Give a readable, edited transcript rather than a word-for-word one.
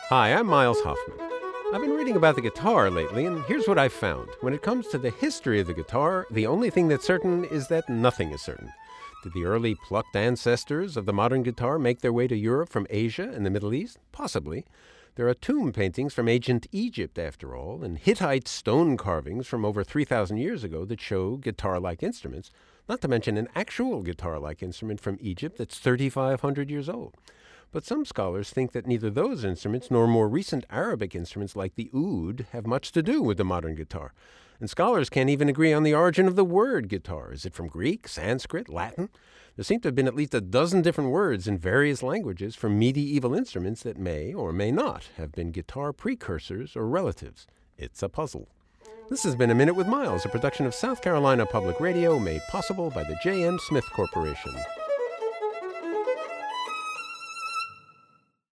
Hi, I'm Miles Hoffman. I've been reading about the guitar lately, and here's what I've found. When it comes to the history of the guitar, the only thing that's certain is that nothing is certain. Did the early plucked ancestors of the modern guitar make their way to Europe from Asia and the Middle East? Possibly. There are tomb paintings from ancient Egypt, after all, and Hittite stone carvings from over 3,000 years ago that show guitar-like instruments, not to mention an actual guitar-like instrument from Egypt that's 3,500 years old. But some scholars think that neither those instruments nor more recent Arabic instruments like the oud have much to do with the modern guitar. And scholars can't even agree on the origin of the word guitar. Is it from Greek, Sanskrit, Latin? There seem to have been at least a dozen different words in various languages for medieval instruments that may or may not have been guitar precursors or relatives. It's a puzzle. This has been A Minute with Miles, a production of South Carolina Public Radio, made possible by the J.M. Smith Corporation.